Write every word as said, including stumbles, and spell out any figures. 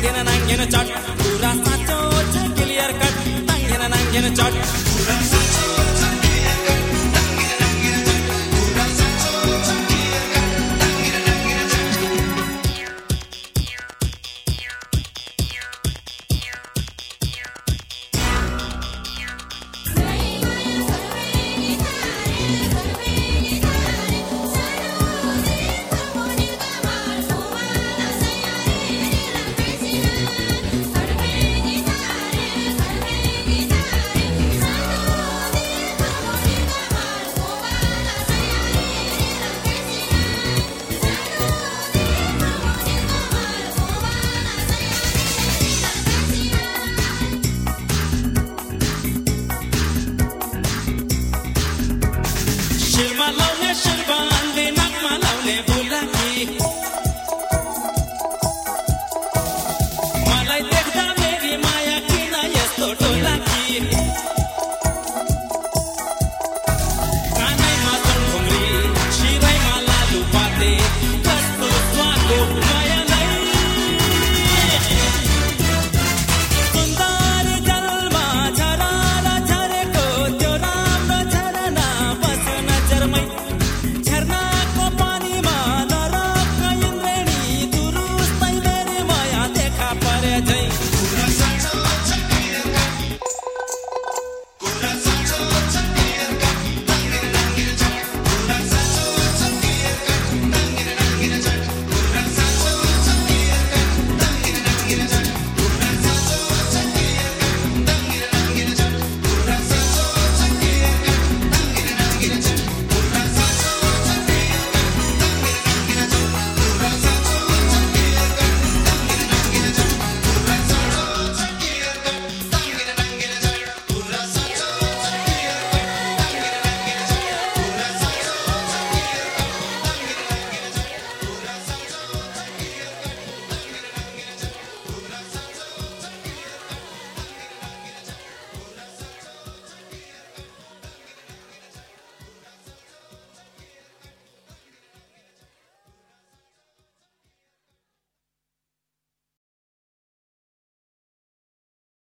नाङ्गेन नाङ्गेन चट कुरा साँचो छ क्लियर कट नाङ्गेन नाङ्गेन चट कुरा साँचो छ क्लियर कट नाङ्गेन नाङ्गेन चट कुरा साँचो छ क्लियर कट नाङ्गेन नाङ्गेन चट शिरमा लाउने शिरबान्दी नाकमा लाउने बुलाकी मलाई देख्दा मेरी माया किन यस्तो डोलाकी कानैमा चढ्घुङ्री शिरैमा लालु पाते कस्तो स्वादको मायालाई सुन्दर जलमा झरारा झरेको त्यो राम्रो झरना बस्न झरमै झरनाको पानीमा नरक इन्द्रेणी दुरुस्तै मेरी माया देखा परे झै कुरा साँचो छ